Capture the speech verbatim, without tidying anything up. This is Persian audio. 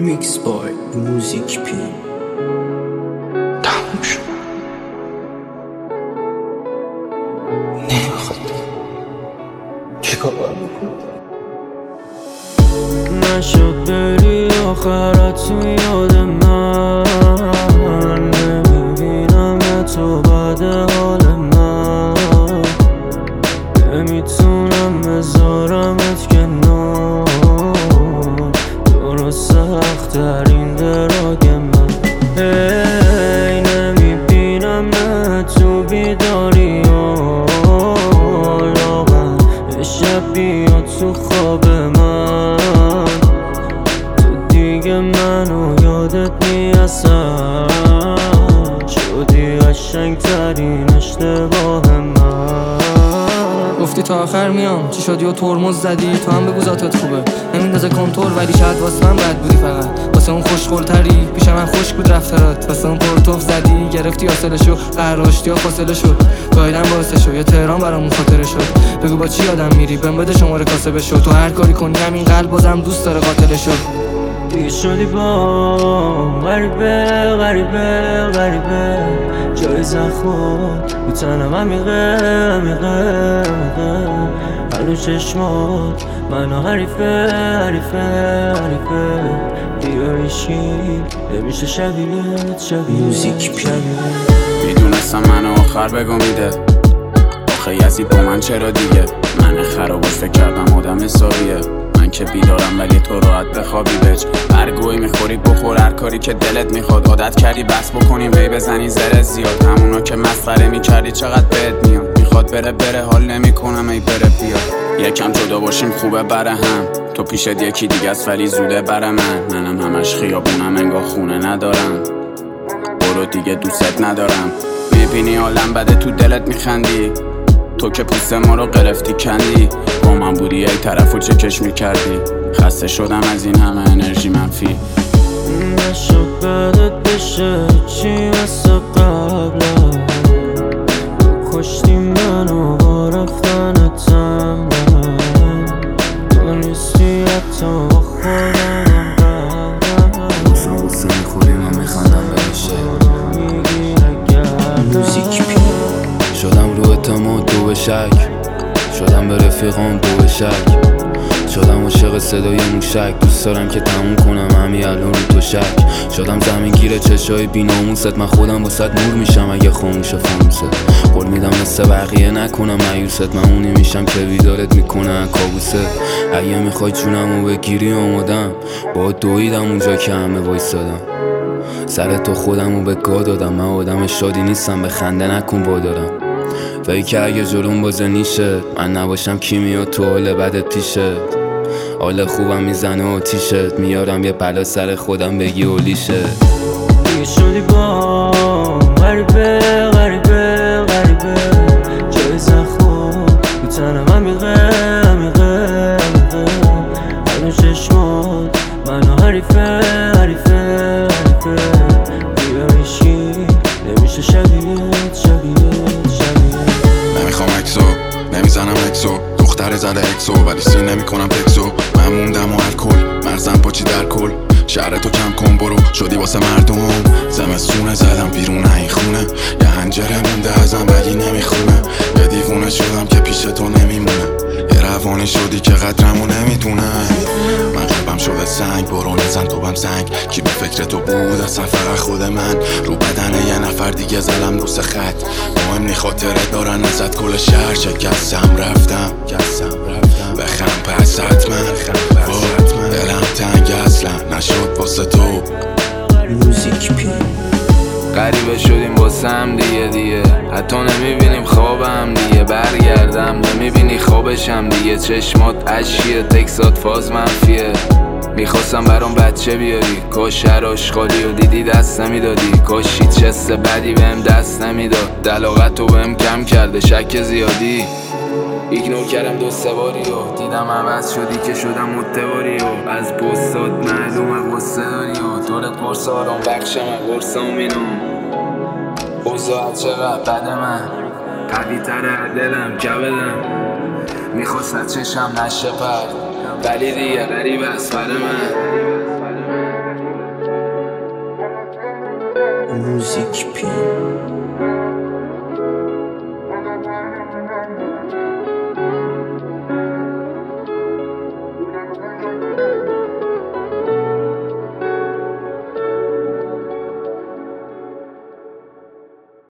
Remix by Music P. تموم شد. نمیخواد چیکار بکنم؟ نشد بری آخرت تو یاد من، نمیبینم تو بعد حال من، نمیتونم بذارمت کنار، درست سخت ترین دراگ من. هی نمیبینم تو بیداری ها، لاغر شب بیاد تو خواب من، دیگه منو یادت نیستم، شدی قشنگ ترین اشتباه من. گفتی تا آخر میام، چی شدی و ترمز زدی؟ تو هم بگو ذاتت خوبه نمیندازه کنتور، ولی شاید واسه من بد بودی، فقط واسه اون خوشقولتری پیش من خوش بود رفتارات، واسه اون پرتوف زدی گرفتی حاصلشو، قراشتی و فاصله شد، گایدن باعث شو، یا تهران برامون خاطره شد. بگو با چی آدم میری بهم بده شماره کاسبه شو، تو هر کاری کنی همین قلب بازم دوست داره قاتل شد. دیگه شدی با غریبه غریبه غریبه، جای زخمات رو تنم عمیقه عمیقه عمیقه، هلو چشمات منو حریفه حریفه حریفه، دیگه هیچی نمیشه شبیهت شبیهت شبیهت. میدونستم منو آخر بگو میده، آخه یزید با من چرا دیگه، من خرابش فکر کردم آدم حسابیه، من که بیدارم ولی تو راحت بخوابی بچ، هر گوی میخوری بخور، هر کاری که دلت میخواد، عادت کردی بس بکنیم وی بزنی زره زیاد، همونو که مسخره میکردی چقدر بهت میاد، میخواد بره بره حال نمیکنم ای بره بیاد، یکم جدا باشیم خوبه بره هم، تو پیشت یکی دیگه است ولی زوده بره من، منم همش خیابونم انگار خونه ندارم، برو دیگه دوستت ندارم، میبینی عالم بده تو دلت میخندی، تو که پوست ما رو گرفتی کندی، با من بودی یک طرفو چکش میکردی، خسته شدم از این همه انرژی منفی. نشد بدت بشه چی مثل قبلا، کشتی منو با رفتنتم، تو نیستی حتی با خودم قبلا، بسا بسا میخوری من میخندم بهشه. Music P. شدم رو اعتماد دو به شک، شدم به رفیقام دو به شک، شدم عاشق صدای موشک، دوست دارم که تموم کنم همین الان رو تو شک، شدم زمین گیر چشای بیناموست، من خودم با صد نور میشم اگه خاموشه فانوست، قول میدم مثل بقیه نکنم مایوست، من اونی میشم که بیدارت میکنه کابوسه، اگه میخوای جونمو بگیری آمادم، با دویدم اونجا که همه وایسادم، سر تو خودمو به گا دادم، من آدم شادی نیستم به خنده نکن وادارم، فکر که اگه جلوم بازه نیشه، من نباشم کی میاد تو حال بدت پیشت، حال خوبم میزنه و تیشت، میارم یه بلا سر خودم بگی اولیشه. دیگه شدی با غریبه غریبه غریبه، جای زخمات رو تنم عمیقه عمیقه عمیقه، هلو چشمات منو حریفه حریفه حریفه، دیگه هیچی نمیشه شبیهت شبیهت شبیهت. نمیخوام اکسو نمیزنم اکسو، دختر زده اکسو ولی سین نمی کنم تکسو، من موندم و الکل مرزم پاچی در کل، شهر تو کم کن برو شدی واسه مردم، زمستونه زدم بیرون این خونه، یه هنجره مونده ازم ولی نمیخونه، یه دیوونه شدم که پیش تو نمیمونه، یه روانی شدی که قدرمو نمیدونه، من قلبم شده سنگ، برو نزن تو بم سنگ، کی به فکر تو بود اصلا فقط خود من، رو بدن یه نفر دیگه زدم رو سه خط، مهم نی خاطره دارن ازت کل شهر، شکستم رفتم بخم پس حتما، دلم تنگ اصلا نشد واسه تو. Music P. غریبه شدیم واسه هم دیگه دیگه، حتی نمیبینیم خوابم دیگه، برگردم نمیبینی خوابشم دیگه، چشمات اشکیه تکسات فاز منفیه، میخواستم برام بچه بیاری، کاش هر آشغالی و دیدی دست نمیدادی، کاش هیچ حس بدی بهم دست نمیداد، دلاغت رو بهم کم کرده شک زیادی، ایگنور کردم دو سه باری و دیدم عوض شدی که شدم متواری و از پستات معلومه قصه داری و دولت قرص آرام بخشم قرصم مینم، اوضاع چقدر بده من قوی تره دلم کبدم، میخواست از چشم نشه پر ولی دیگه غریب است برای من. موزیک پین